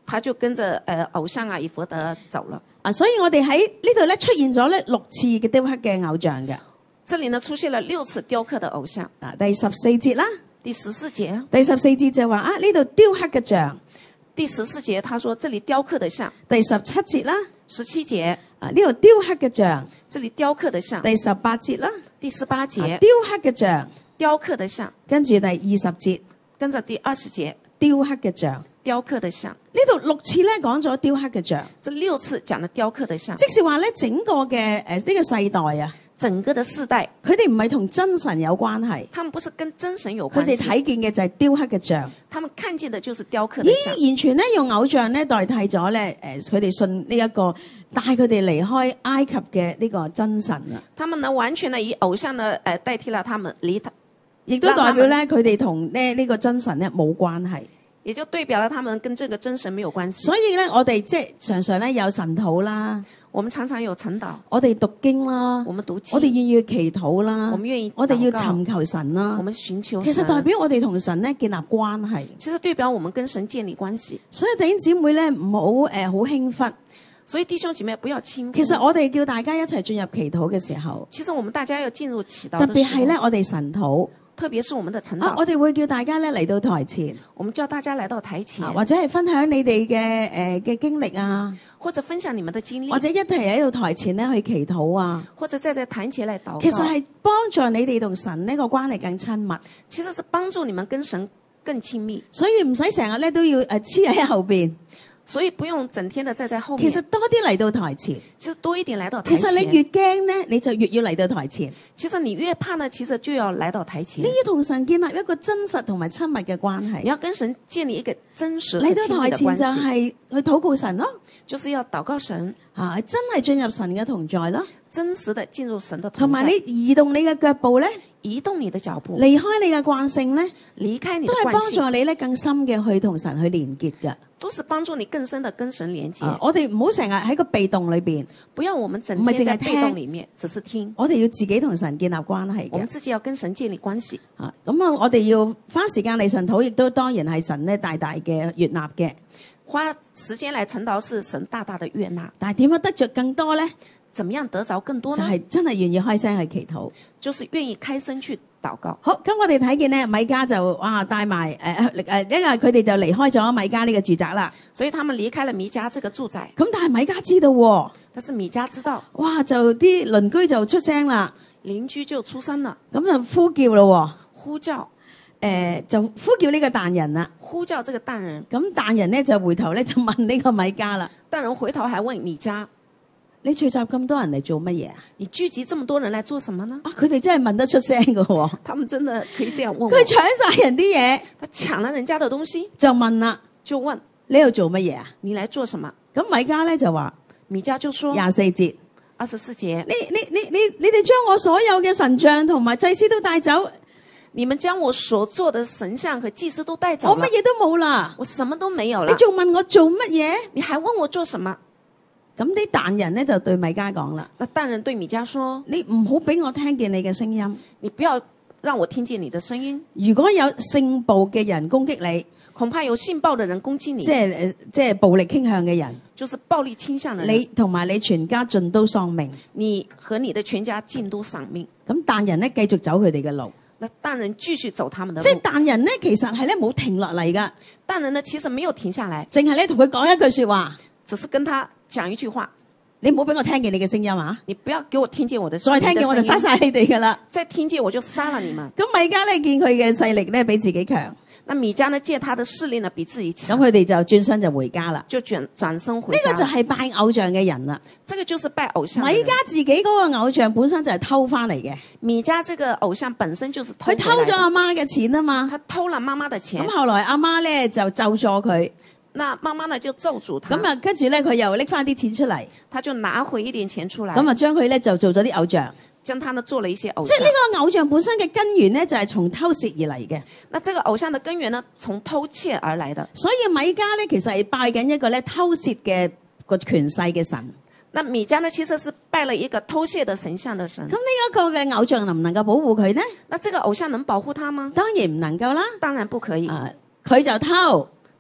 他就跟着偶像啊以弗得走了。 所以我哋喺呢度咧出現咗咧6次嘅雕刻嘅偶像嘅。 這裡呢出現了6次雕刻的偶像。 第14節啦， 第14節， 第14節就話呢度雕刻嘅像。 第14節他說這裡雕刻的像。 第17節啦 ，17節呢度雕刻嘅像。 這裡雕刻的像。 第18節啦， 第18節雕刻嘅像。 雕刻的像。 跟住第20節，跟着第20節雕刻嘅像。 雕刻的像。 呢度6次咧講咗雕刻嘅像。 這6次講了雕刻的像。 即是話咧整個嘅呢個世代啊。 整個的世代， 佢哋唔係同真神有關係， 他們不是跟真神有關係， 佢哋睇見嘅就係雕刻嘅像， 他們看見的就是雕刻的像， 完全咧用偶像咧代替咗咧佢哋信呢一個帶佢哋離開埃及嘅呢個真神啊！ 他們呢完全呢以偶像呢代替了他們離他， 亦都代表咧佢哋同呢個真神咧冇關係， 也就代表了他們跟這個真神沒有關係。 所以咧我哋即係常常咧有神禱啦。 我們常常有晨禱， 我哋讀經啦， 我們讀經， 我哋願意祈禱啦， 我們願意， 我哋要尋求神啦， 我們尋求神。 其實代表我哋同神咧建立關係， 其實代表我們跟神建立關係。 所以弟兄姊妹咧唔好好輕忽， 所以弟兄姊妹不要輕忽。 其實我哋叫大家一齊進入祈禱嘅時候， 其實我們大家要進入祈禱， 特別係咧我哋神禱。 特別是我們的晨禱， 我哋會叫大家咧嚟到台前， 我們叫大家來到台前， 或者係分享你哋嘅經歷啊， 或者分享你們的經歷， 或者一齊喺度台前咧去祈禱啊， 或者在台前嚟禱告。 其實係幫助你哋同神呢個關係更親密， 其實是幫助你們跟神更親密， 所以唔使成日咧都要黐喺後邊。 所以不用整天的站在後面。 其實多啲嚟到台前， 其實多一點來到台前。 其實你越驚呢，你就越要嚟到台前。 其實你越怕呢，其實就要來到台前。 你要同神建立一個真實同埋親密嘅關係。 你要跟神建立一個真實嚟到台前就係去禱告神咯， 就是要禱告神， 真係進入神嘅同在咯， 真實的進入神的同在。 同埋你移動你嘅腳步咧， 移動你的腳步， 離開你嘅慣性咧， 離開你的慣性， 都係幫助你咧更深嘅去同神去連結嘅。 都是幫助你更深的跟神連結。 我哋唔好成日喺個被動裏邊， 不要我們整天在被動裏面，只是聽。 我哋要自己同神建立關係嘅。 我們自己要跟神建立關係。 咁我哋要花時間嚟神禱，亦都當然係神咧大大嘅悅納嘅。 花時間嚟晨禱是神大大的悅納。 但係點樣得着更多咧？ 怎麼樣得着更多呢？ 就係真係願意開聲去祈禱， 就是願意開聲去禱告。 好，咁我哋睇見咧，米迦就帶埋因為佢哋就離開咗米迦呢個住宅啦， 所以他們離開了米迦這個住宅。 咁但係米迦知道喎， 但是米迦知道， 哇！就啲鄰居就出聲啦， 鄰居就出聲啦， 咁就呼叫咯， 呼叫， 就呼叫呢個但人啦， 呼叫這個但人。 咁但人咧就回頭咧就問呢個米迦啦， 但人回頭還問米迦。 你聚集咁多人嚟做乜嘢啊？ 你聚集這麼多人來做什麼呢？ 佢哋真係問得出聲㗎喎。 他們真的可以這樣問我。 佢搶晒人啲嘢， 他搶了人家的東西， 就問啦， 就問你喺度做乜嘢啊？ 你來做什麼？ 咁米迦咧就話， 米迦就說 24節 ，24節， 你哋將我所有嘅神像同埋祭司都帶走， 你們將我所做的神像和祭司都帶走了， 我乜嘢都冇啦， 我什麼都沒有了。 你仲問我做乜嘢？ 你還問我做什麼？ 咁啲但人咧就對米迦講啦， 那但人對米迦說： 你唔好俾我聽見你嘅聲音， 你不要讓我聽見你的聲音。 如果有性暴嘅人攻擊你， 恐怕有性暴的人攻擊你， 即係暴力傾向嘅人， 就是暴力傾向的人， 你同埋你全家盡都喪命， 你和你的全家盡都喪命。 咁但人咧繼續走佢哋嘅路， 那但人繼續走他們的路， 即係但人咧其實係咧冇停落嚟噶， 但人呢其實沒有停下來， 淨係咧同佢講一句說話， 只是跟他講一句話， 你唔好俾我聽見你嘅聲音啊！ 你不要給我聽見我的聲音， 再聽見我就殺晒你哋噶啦！ 再聽見我就殺了你們。 咁米迦咧見佢嘅勢力咧比自己強， 那米迦呢見他的勢力呢比自己強， 咁佢哋就轉身就回家啦， 就轉身回家。 呢個就係拜偶像嘅人啦。 這個就是拜偶像。 米迦自己嗰個偶像本身就係偷翻嚟嘅， 米迦這個偶像本身就是偷， 佢偷咗阿媽嘅錢啊嘛， 他偷了媽媽的錢。 咁後來阿媽咧就咒詛佢。 那媽媽呢就咒詛他， 咁啊，跟住咧佢又拎翻啲錢出嚟， 他就拿回一點錢出來， 咁啊將佢咧就做咗啲偶像， 將他呢做了一些偶像。 即係呢個偶像本身嘅根源咧就係從偷竊而嚟嘅。 那這個偶像的根源呢，從偷竊而來的。 所以米迦咧其實係拜緊一個咧偷竊嘅個權勢嘅神。 那米迦呢其實是拜了一個偷竊的神像的神。 咁呢一個嘅偶像能唔能夠保護佢呢？ 那這個偶像能保護他嗎？ 當然唔能夠啦， 當然不可以。 佢就偷。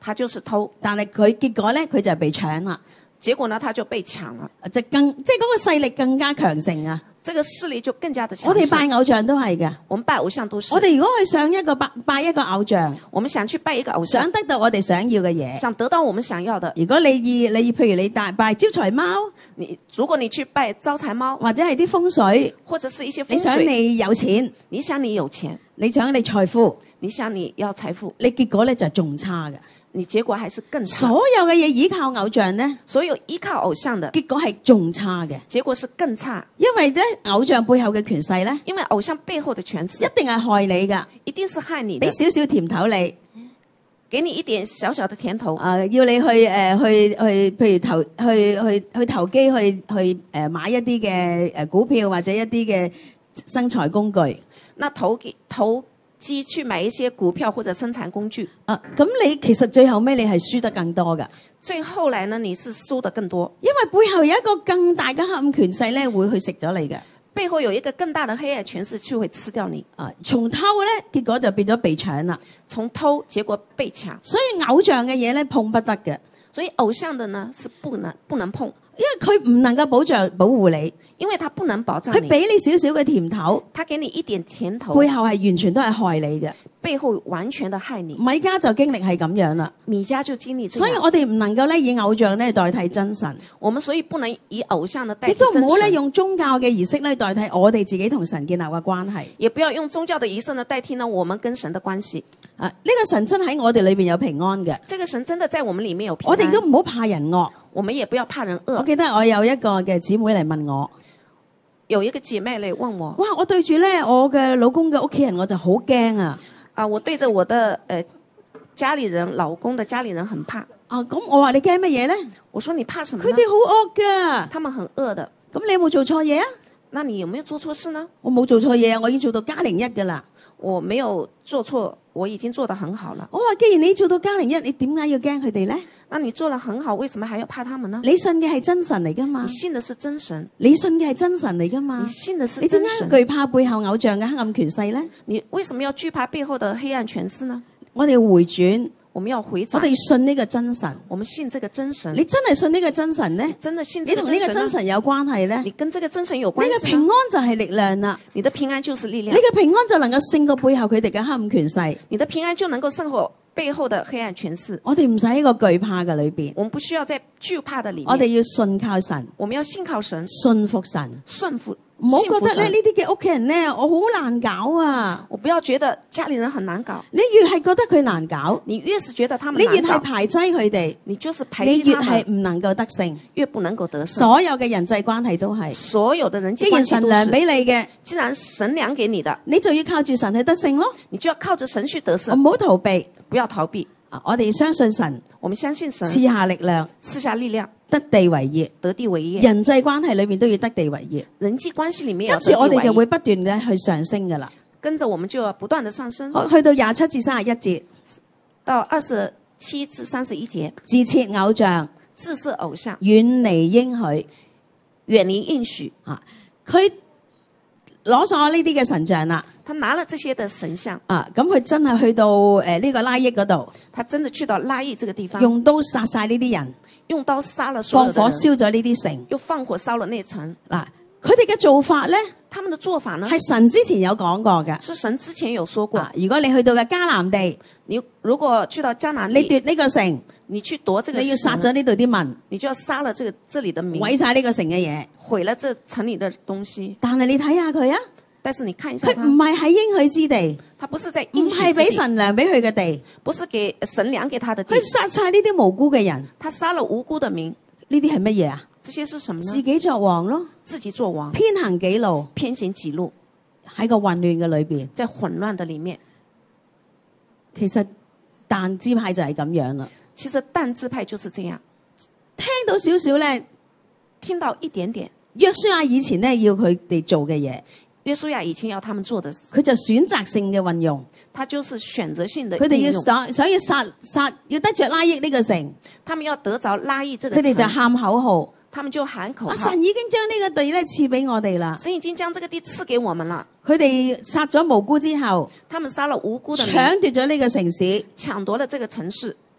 他就是偷。 但係佢結果咧，佢就被搶啦。 結果呢，他就被搶了， 即係嗰個勢力更加強盛啊！ 這個勢力就更加的強盛。 我哋拜偶像都係嘅， 我們拜偶像都是。 我哋如果去上一個拜一個偶像， 我們想去拜一個偶像， 想得到我哋想要嘅嘢， 想得到我們想要的。 如果你譬如你拜招財貓， 如果你去拜招財貓， 或者係啲風水， 或者是一些風水， 你想你有錢， 你想你有錢， 你想你財富， 你想你要財富， 你結果咧就仲差嘅。 你結果還是更差。 所有嘅嘢依靠偶像呢， 所有依靠偶像的結果係仲差嘅， 結果是更差。 因為咧偶像背後嘅權勢咧， 因為偶像背後的權勢一定係害你噶， 一定是害你的。 俾少少甜頭你， 給你一點小小的甜頭。 要你去譬如去投機去買一啲嘅股票或者一啲嘅生財工具。 那投機去買一些股票或者生產工具。 咁你其實最後尾你係輸得更多噶。 最後來呢，你是輸得更多， 因為背後有一個更大嘅黑暗權勢咧，會去食咗你嘅。 背後有一個更大的黑暗權勢就會吃掉你。 從偷咧，結果就變咗被搶啦。 從偷，結果被搶。 所以偶像嘅嘢咧碰不得嘅。 所以偶像的呢是不能碰， 因為佢唔能夠保護你， 因為他不能保障你。 佢俾你少少嘅甜頭， 他給你一點甜頭， 背後係完全都係害你嘅。 背後完全的害你。 米迦就經歷係咁樣啦， 米迦就經歷這樣。 所以我哋唔能夠咧以偶像咧代替真神， 我們所以不能以偶像呢代亦替真神。 都唔好咧用宗教嘅儀式咧代替我哋自己同神建立嘅關係， 也不要用宗教的儀式呢代替呢我們跟神的關係。 呢個神真喺我哋裏邊有平安嘅， 這個神真的在我們裏面有平安。 我哋都唔好怕人惡， 我們也不要怕人惡。 我記得我有一個嘅姊妹嚟問我， 有一個姐妹嚟問我， 哇！我對住咧我嘅老公嘅屋企人我就好驚啊！ 我對着我的家裏人，老公的家裏人很怕。 咁我話你驚乜嘢咧？ 我說你怕什麼呢？ 佢哋好惡噶， 他們很惡的。 咁你有冇做錯嘢啊？ 那你有沒有做錯事呢？ 我冇做錯嘢，我已經做到+01噶啦。 我沒有做錯，我已經做得很好了。 我話既然你做到+01，你點解要驚佢哋咧？ 那你做得很好，為什麼還要怕他們呢？ 你信嘅係真神嚟噶嘛？ 你信的是真神， 你信嘅係真神嚟噶嘛？ 你信的是你點真神。 解懼怕背後偶像嘅黑暗權勢咧？ 你為什麼要懼怕背後的黑暗權勢呢？ 我哋要回轉， 我們要回轉， 我哋信呢個真神。 我們信這個真神。 你真係信呢個真神咧？ 真的信你同呢這個真神呢？ 個真神有關係咧？ 你跟這個真神有關係嗎？ 你嘅平安就係力量啦， 你的平安就是力量。 你嘅平安就能夠勝過背後佢哋嘅黑暗權勢。 你的平安就能夠勝過背後的黑暗權勢。 我哋唔使喺個懼怕嘅裏邊， 我們不需要在懼怕的裏面。 我哋要信靠神， 我們要信靠神， 信服神， 順服。 唔好覺得咧呢啲嘅屋企人咧，我好難搞啊！ 我不要覺得家裏人很難搞。 你越係覺得佢難搞， 你越是覺得他們你難搞， 越係排擠佢哋， 你就是排你越擠他們， 係唔能夠得勝， 越不能夠得勝。 所有嘅人際關係都係， 所有的人際既然關係都神量俾是， 你嘅， 既然神量給你的， 你就要靠住神去得勝咯。 你就要靠着神去得勝， 唔好逃避， 不要逃避。 我哋相信神， 我們相信神賜下力量， 賜下力量， 得地為業。 得地為業。 人際關係裏面都要得地為業， 人際關係裏面跟住我哋就會不斷嘅去上升噶啦。 跟着我們就要不斷的上升。 去到27至31節， 到27至31節， 自設偶像， 自設偶像， 遠離應許， 遠離應許。 佢攞咗呢啲嘅神像啦。 他拿了這些的神像， 咁佢真係去到呢個拉億嗰度， 他真的去到拉億這個地方， 用刀殺晒呢啲人， 用刀殺了所有放的人， 火燒咗呢啲城。 又放火燒了那城。 嗱，佢哋嘅做法咧， 他們的做法呢， 係神之前有講過嘅。 是神之前有說過。 如果你去到嘅迦南地， 你如果去到迦南你地， 奪呢個城， 你去奪這個城， 你要殺咗呢度啲民， 你就要殺了這裏的民， 毀晒呢個城嘅嘢。 毀了這城裏的東西。 但係你睇下佢啊， 但是你看一下佢唔係喺應許之地， 他不是在唔應許之係俾地， 神量俾佢嘅地， 不是給神量給他的地佢，殺晒呢啲無辜嘅人。 他殺了無辜的民。 呢啲係乜嘢啊？ 這些是什麼呢？ 自己作王咯， 自己做王， 偏行己路， 偏行己路， 喺個混亂嘅裏邊。 在混亂的裏面。 其實但支派就係咁樣啦。 其實但支派就是這樣。 聽到少少咧， 聽到一點點， 約書亞以前咧要佢哋做嘅嘢， 約書亞以前要他們做的事， 佢就選擇性嘅運用。 他就是選擇性的佢哋應用。 想要殺，要得着拉億呢個城， 他們要得着拉億這個佢哋就城， 喊口號。 他們就喊口號。 神已經將呢個地咧賜俾我哋啦。 神已經將這個地賜給我們了。 佢哋殺咗無辜之後， 他們殺了無辜的民， 搶奪咗呢個城市， 搶奪了這個城市。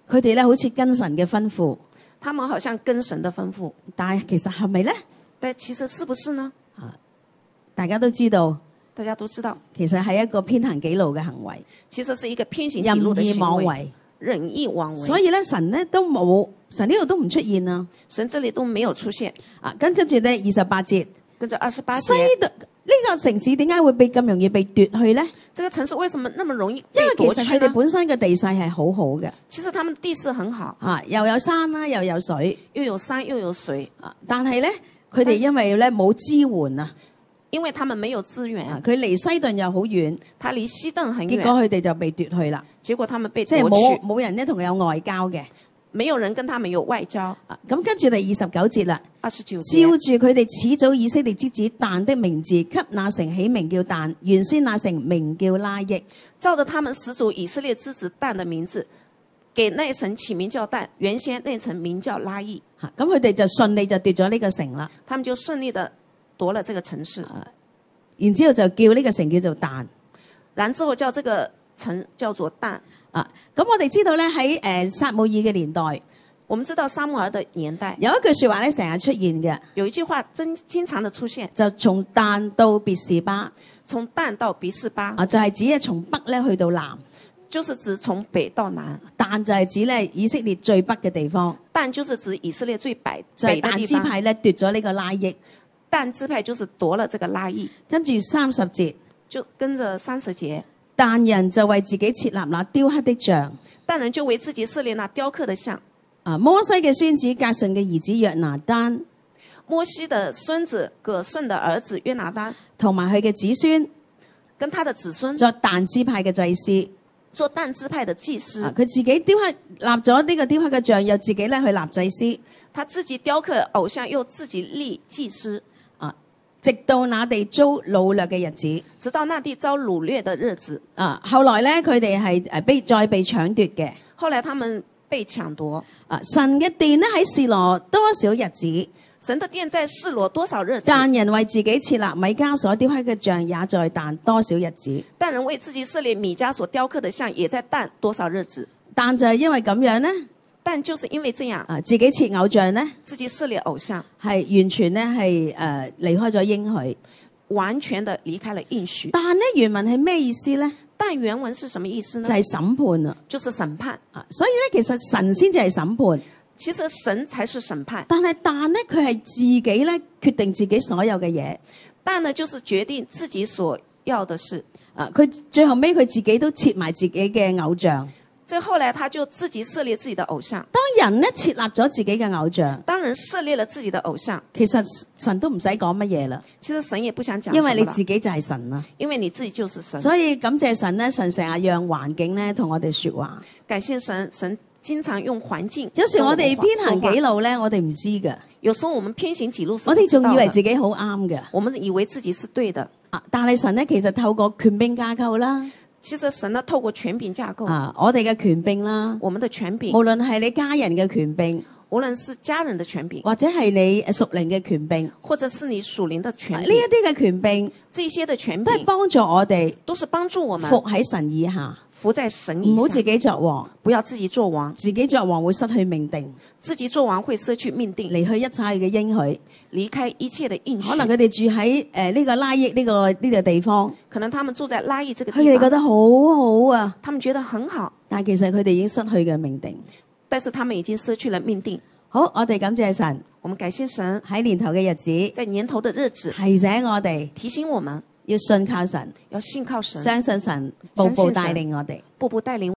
佢哋咧好似跟神嘅吩咐， 他們好像跟神的吩咐， 但係其實係咪咧？ 但其實是不是呢？ 大家都知道， 大家都知道， 其實係一個偏行己路嘅行為， 其實是一個偏行己路的任意行為， 妄為。 任意妄為。 所以咧，神咧都冇，神呢度都唔出現啊。 神這裡都沒有出現。 跟住咧28節， 跟着28 西節， 頓呢個城市點解會被咁容易被奪去咧？ 這個城市為什麼那麼容易因為被奪去呢？ 其實佢哋本身嘅地勢係好好嘅， 其實他們地勢很好， 又有山啦，又有水， 又有山又有水， 但係咧佢哋因為咧冇支援啊， 因為他們沒有資源， 佢離西頓又好遠， 他離西頓很結果遠， 佢哋就被奪去啦。 結果他們被即係奪去， 冇人咧同佢有外交嘅。 沒有人跟他們有外交。 咁跟住第29節啦， 29 照節， 住佢哋始祖以色列之子但的名字，給那城起名叫但，原先那城名叫拉益。 照着他們始祖以色列之子但的名字，給那城起名叫但，原先那城名叫拉益。 咁佢哋就順利就奪咗呢個城啦。 他們就順利的奪了這個城市， 然之後就叫呢個城叫做但。 然之後叫這個城叫做但。 咁我哋知道咧喺撒母耳嘅年代， 我們知道撒母耳的年代有一句說話咧成日出現嘅， 有一句話經常的出現， 就從但到別是巴， 從但到別是巴， 就係指咧從北咧去到南， 就是指從北到南。 但就係指咧以色列最北嘅地方， 但就是指以色列最北就係但支的地方。 派咧奪咗呢個拉益。 但支派就是奪了這個拉益。 跟住30節， 就跟着30節， 但人就為自己設立那雕刻的像。 但人就為自己設立那雕刻的像。 摩西嘅孫子革順嘅兒子約拿單， 摩西的孫子革順的兒子約拿單， 同埋佢嘅子孫， 跟他的子孫作但支派嘅祭司。 做但支派的祭司。 佢自己雕刻立咗呢個雕刻嘅像，又自己咧去立祭司。 他自己雕刻偶像，又自己立祭司。 直到那地遭擄掠嘅日子， 直到那地遭擄掠的日子。 後來咧佢哋係再被搶奪嘅。 後來他們被搶奪。 神嘅殿咧喺示羅多少日子？ 神的殿在示羅多少日子？ 但人為自己設立米迦所雕刻嘅像，也在但多少日子？ 但人為自己設立米迦所雕刻的像，也在但多少日子？ 但就係因為咁樣咧， 但就是因為這樣， 自己設偶像咧， 自己設立偶像， 係完全咧係離開咗應許， 完全的離開了應許。 但咧原文係咩意思咧？ 但原文是什麼意思呢？ 就係審判啊， 就是審判。 所以咧其實神先至係審判， 其實神才是審判。 但咧佢係自己咧決定自己所有嘅嘢。 但呢就是決定自己所要的事。 佢最後尾佢自己都設埋自己嘅偶像。 最後來他就自己設立自己的偶像。 當人咧設立咗自己嘅偶像， 當人設立了自己的偶像， 其實神都唔使講乜嘢啦。 其實神也不想講， 因為你自己就係神啦。 因為你自己就是神。 所以感謝神咧，神成日讓環境咧同我哋說話。 感謝神，神經常用環境。 有時我哋偏行己路咧，我哋唔知㗎。 有時候我們偏行己路， 我哋仲以為自己好啱嘅。 我們以為自己是對的。 但係神咧其實透過權柄架構啦。 其實神呢透過權柄架構， 我哋嘅權柄啦， 我們的權柄， 無論係你家人嘅權柄， 無論是家人的權柄， 或者係你屬靈嘅權柄， 或者是你屬靈的權柄， 呢一啲嘅權柄， 這些的權柄都係幫助我哋， 都是幫助我們服喺神以下， 服在神以下， 唔好自己作王， 不要自己做王， 自己作王會失去命定， 自己做王會失去命定， 離去一切嘅應許， 離開一切的應許。 可能佢哋住喺呢個拉益呢個地方， 可能他們住在拉益這個地方， 佢哋覺得好好啊， 他們覺得很好， 但其實佢哋已經失去嘅命定， 但是他們已經失去了命定。 好，我哋感謝神， 我們感謝神喺年頭嘅日子， 在年頭的日子提醒我哋， 提醒我們要信靠神， 要信靠神， 相信神，步步帶領我哋， 步步帶領。